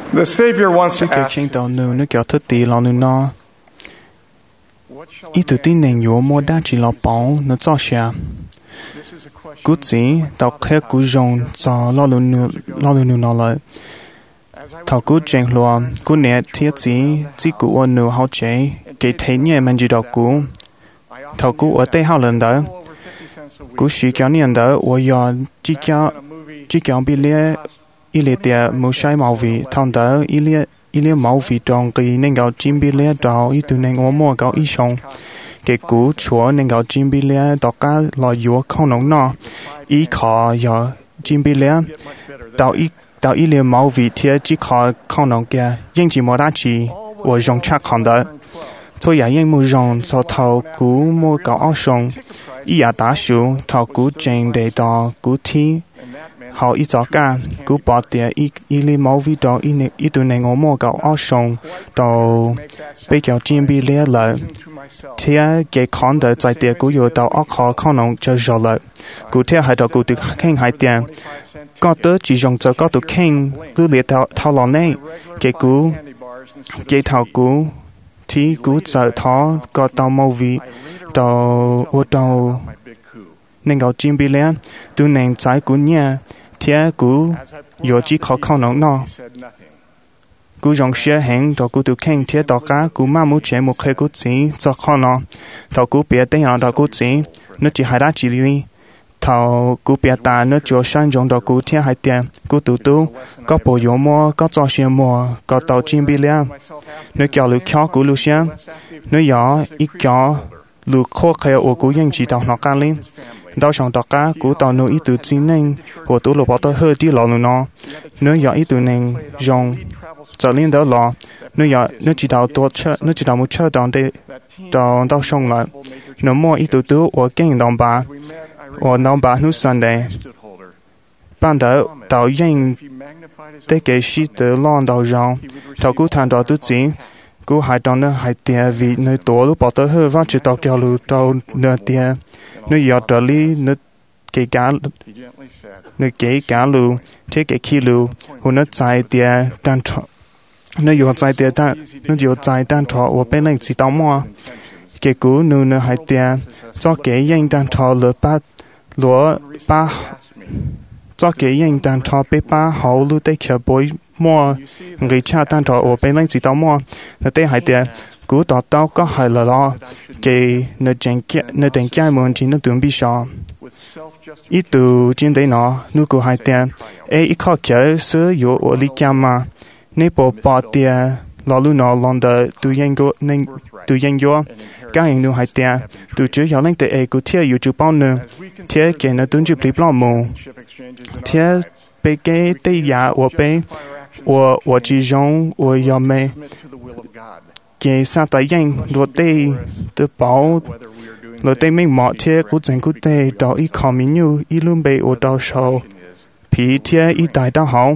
The Savior wants Chúa to kêu ask trên you, tàu nữ nó kéo thức tí lòng nữ nó. Ý tự tin nền yếu mua đa chỉ lọ bóng nó cho xa. Cú chỉ tàu khé cú rồng cho lo lù nữ nó lại. Thảo cú chênh loa, cú nẹ thiết chỉ cú ôn nữ hao chế, kể thế nhẹ mình chỉ đọc cú. Thảo cú ở tây hao lần đó. Cú sĩ kéo niên đó, ở giờ chỉ kéo bị lẽ ý lệ tiệt mù sai màu vị, thằng đó ý lẽ màu vị trong kỳ nên gạo chim bị lẽ đào ý từ nên ở mua gạo ý xong. Cái cú chúa nên gạo chim bị lẽ đào cá lò dúa không nóng nọ. Ý khó giờ chim bị lẽ đào ý lẽ màu vị thiệt chỉ khó không nóng kia, nhưng chỉ mua đá chỉ, ở trong chắc không đó. Thôi giờ nhưng mua rong sau thầu cú mua gạo áo xong. Ý à đá số thầu cú chênh để đào cú thi. Họ ít gió cả, cú bỏ tiền ý lý máu vì đó ý tụi này ngó mô gạo áo xong, đầu bây giờ chim bị lẽ lợi. Thế cái con đời giải tiền cú yếu đầu áo khó không nông chơi rõ lợi. Cú thế hai đầu cú tự khen hai tiền. Có tớ chỉ dùng cho có tụ khen, lưu liệt thao lò này. Cái thao cú, thì cú giải thó có tàu màu vì, đầu nên gạo chim bị lẽ, tụi này giải cú nha. Thế cú yếu chỉ khó không nóng nọ. Cú dùng xe hẹn đó cú tự khen thế đó cả cú mà muốn chế một khai cú chỉ cho không nọ. Thảo cú bia tên nào đó cú chỉ, nó chỉ hai đá chỉ đi. Thảo cú bia ta nó cho sang dùng đó cú thế hai tiền, cú tự có bộ yếu mua, có cho xe mua, có tàu chim bị lẽ. Nó kéo lưu kéo cú lưu xe, nó nhỏ ít kéo lưu khó khai ở cú yên chỉ tàu nó cả lên. Đau xong đó cả cú tàu nó ít từ chính nên của tụ lục bảo tao hơi đi lò nó nó giờ ít từ nên dùng trở lên đó lò nó chỉ đào tua chơi nó chỉ đào một chơi đòn để đào xong lại nó mua ít từ tụ ở kinh đồng bà ở đồng bà nó Sunday ban đầu đào yên để cái sĩ tử lon đào rong thầu cú thành đào tự chính cú hai đòn nó hai tiền vì nơi tổ lúc bảo tao hơi vắt chỉ tao kéo lù tao nửa tiền nó giờ trở đi nó cái cá lù thế cái khi lù hồ nó chạy tiền đan thọ nó giờ chạy tiền đan nó giờ chạy đan thọ ở bên này chỉ tao mua cái cú nó hai tiền cho cái yên đan thọ lửa ba cho cái yên đan thọ bé ba hậu lù để chờ bồi mua người cha đan thọ ở bên này chỉ tao mua nó để hai tiền cú tao có hai là lo cái nó đánh cái muốn chỉ nó tưởng bị sao ít từ trên đấy nó cú hai tiền ít khó chơi sửa yếu ở lý kia mà nếu bỏ tiền lo lu nó lòng đời tu yên go cái hình nu hai tiền tu chưa hiểu lên tới cú thiệt yếu chụp bao nữa thiệt cái nó tuân chụp lý mù thiệt bị cái tây giá ở bên ở chỉ dùng ở nhà mẹ cái sa tay yên đồ tây từ bảo đồ tây mình mỏ thiệt cú chẳng cú tây đó ít khó mình như ít luôn bị ở đó sau phí thiệt ít đại đó hỏng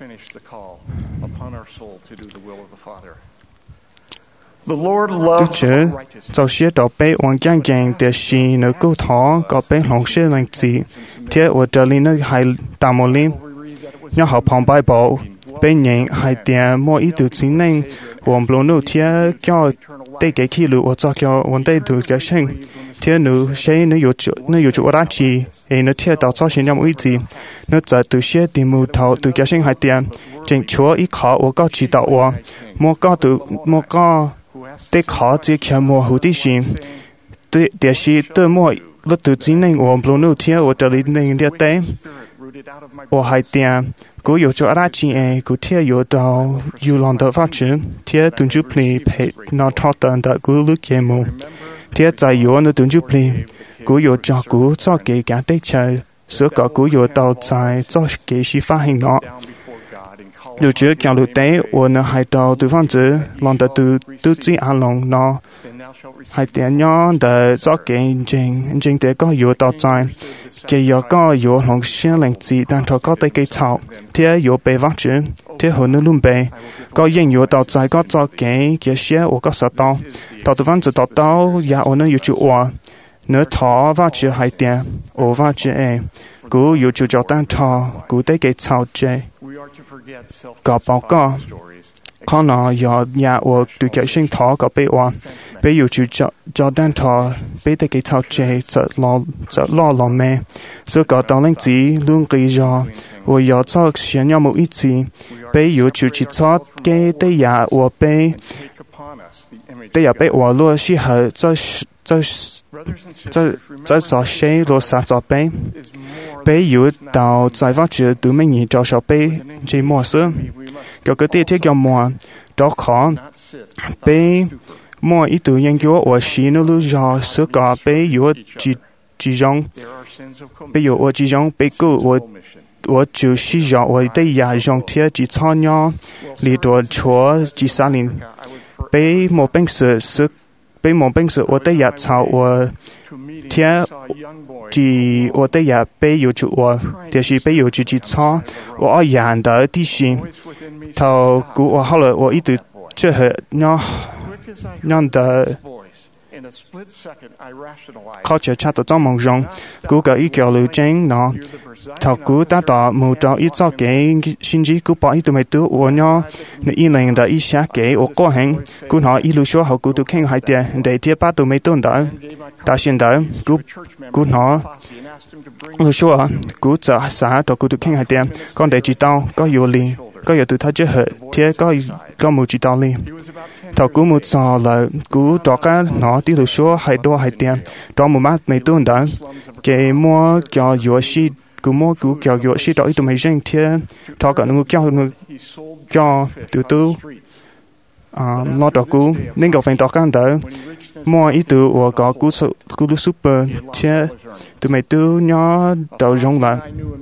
Đức Chúa cho xe đó bé hoàn trang dạng để xin nó cứu thọ có bé lòng xe lành gì thiệt ở trở lên nó hay tạm một lên nhớ học phòng bài bộ bên nhận hai tiền mua ít từ chính nên hoàn blow nụ thiệt cho đây cái khi lũ ở cho cho vấn đề từ cái sinh thiệt nữ xe nó有chỗ ra chỉ nó thiệt tạo cho sinh nhầm ý gì nó giờ từ xe tìm mua thầu từ cái sinh hai tiền chính chúa ít khó ở có chỉ đạo ở mua có để khó chỉ khi mua hữu tí xin để sĩ tự mua lúc từ chính nên hoàn blow nụ thiệt ở trở lên nên địa tế ở hai tiền cú有做阿拉钱cú贴有到有浪的发展贴蹲住 play 陪那他等的cú录节目贴在有那蹲住 play cú有照顾做给家的车所搞cú有到在做给是发行了有这讲路的我呢还到对方子浪的都自阿龙那还点样的做给真的个有到在cái giờ có yếu lòng xuyên lạnh gì đang thọ có tay cây thảo thế yếu bề vắt chữ thế hơn nữa luôn bề có yên yếu tàu trái có cho cái xe ở có sợ tàu tàu từ văn từ tàu ya ở nơi yếu chữ ở nữa thọ vắt chữ hai tiền ở vắt chữ cú yếu chữ cho đang thọ cú tay cây thảo chê có báo cáo có nó giờ nhà của tụi cái sinh thọ có bé oan bé yêu chú cho đàn thọ bé tới cái thọ chơi sợ lo mẹ sự có tao lên gì luôn cái giờ và giờ cho xem nhau một ít gì bé yêu chú chỉ cho cái tới nhà của bé tới nhà bé và luôn chỉ hơi cho sợ xe luôn sát cho bé bé yêu tao giải phát triển tụi mình nhìn cho sợ bé chỉ mua sữa cái tiết thiết cho mua đó khó bé mua ít tự nhiên cho ở xí nó lưu cho sữa cả bé yêu chỉ giống bé yêu ở chỉ giống bé cứ ở chịu xí cho ở đây nhà giống thiệt chỉ cho nhau lý đồ chúa chỉ xa linh bé một bên sữa bé một bên sữa ở đây nhà chào ở thiệt chỉ ở đây nhà bé yêu chủ ở thì是bé yêu chỉ cho ở nhà的地形thầu cú ở后来我一直这很让的靠着差到这么容cú个一条路径呢thầu cú ta tỏ một trò ít cho cái sinh trí cú bỏ ít tụi mày tụi ở nhau nó in lên đã ít xa cái ở có hàng cú nói ít lưu số học cú tụi khen hai tiền để tiếp ba tụi mày tụi đó ta hiện tại cú nói lưu số cú giờ xã tụi cú tụi khen hai tiền con để chỉ tao có nhiều liền có nhiều tụi ta chưa hết thế có một chỉ tao liền thầu cú một giờ là cú đó cái nó tiêu lưu số hai đô hai tiền đó một mát mày tụi đó cái mua cho nhiều gì cú mua cú cho nhiều gì đó ít tụi mày riêng thế thọ cả nó cho tụi lo đó cú nên gặp phải đó cái đó mua ít tụi và có cú super thế tụi mày tụi nhỏ đầu rong lại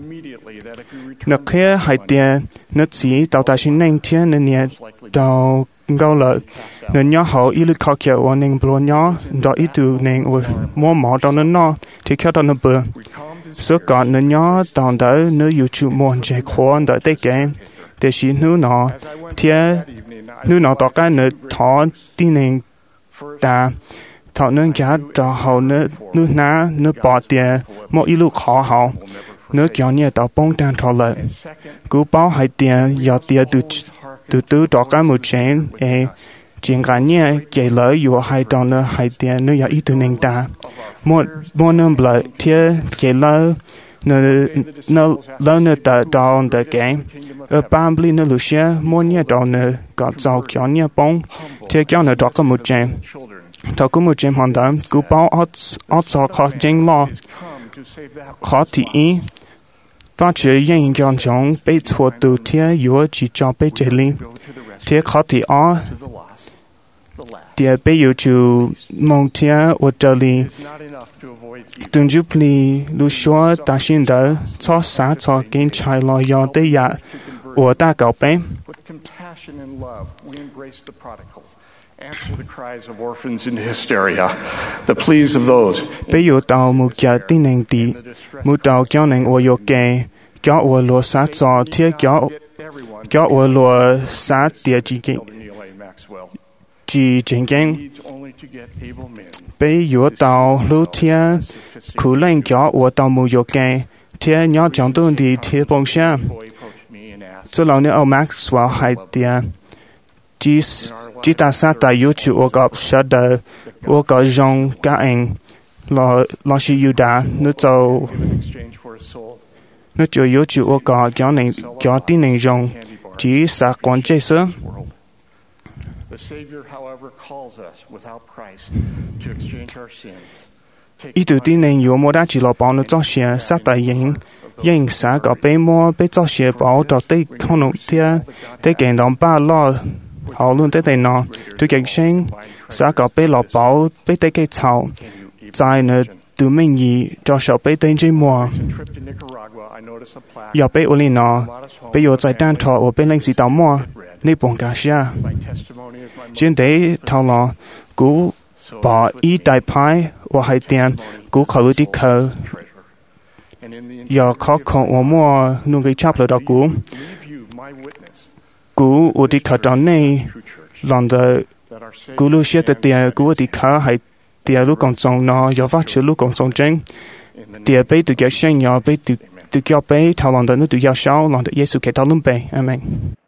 nó kia hai tiền nó chỉ tao ta xin nên thế nên nhẹ đầu gạo lợi nên nhỏ họ ít lúc khó chịu và nên blo nhỏ đó ít tụi nên mua mỏ đó nó thì theo đó nó bừa số còn nên nhỏ tao đó nó yêu chu mua chơi khó đó tới cái để xin nữ nó thế nữ nó tao cái nó thọ tin nên ta thọ nên giá cho họ nữ ná nữ bỏ tiền mua ít lúc khó họ nữ cho nhiều tao bông đang thọ lợi cú báo hai tiền giờ tiền từ đó cái một chuyện chuyện cá nhân cái lợiอยู่hai đồng nữa hai tiền nữa giờ ít từ nên ta mua nên lợi thế cái lợi nó nữa ta đồng ta cái ở ban bì nó lúc xưa mua nhiều đồng nữa có giàu cho nhiều bông thế cho nó đó cái một chuyện thọ cũng một chuyện hoàn toàn cú báo ở cho khó chính lo khó thì phát triển những trong trong bị thua từ thế yếu chỉ cho bị chế linh thế khó thì ở thì bị yếu chủ mong thế ở đây li từng chút li lúc xưa ta xin đỡ cho sáng cho kiến trái lo do tới giờ ở ta cầu bé Answer the cries of orphans in hysteria, the pleas of those. Bây giờ tao một giờ tin nên đi, một tao cho nên ở yo kê, cho ở lúa sát cho thiết cho ở lúa sát địa chỉ chính kinh. Bây giờ tao lưu thiên, khử lên cho ở tao một yo kê, thiết nhỏ chẳng tuân đi thiết bông xa. Cho lâu nữa ông Maxwell hay tiền. Chỉ ta sát tại YouTube ở gặp sát đời ở gặp dòng các anh lo sĩ yêu đã nó cho YouTube ở gặp cho tin nên dòng chỉ sát quan chế sơ ý tự tin nên yếu mua đã chỉ là bảo nó cho xe sát tại yên sát gặp bé mua bé cho xe bảo cho tới không nộp tiền tới kiện đồng ba lo họ luôn tới đây nó tôi cảnh sinh xã có bé lọ bảo bé tới cái thảo在呢từ mình gì cho sợ bé tới trên mùa giờ bé ở lên nó bé ở tại đan thọ ở bên lên gì tàu mùa nên buồn cả xa trên đấy thảo lọ cú bỏ ý đại phái và hai tiền cú khởi đi khởi giờ khó khăn ở mùa nung cái chắp là đó cú ở đi khởi đó này lần đó cú lưu xe từ tiền cú ở đi khởi hay tiền lúc còn sống nó giờ phát triển lúc còn sống trên tiền bây từ cái sinh nhỏ bây từ tụi cho bé thảo lòng đó nó tụi giao sáu lòng tụi Giêsu kể tao luôn bé amen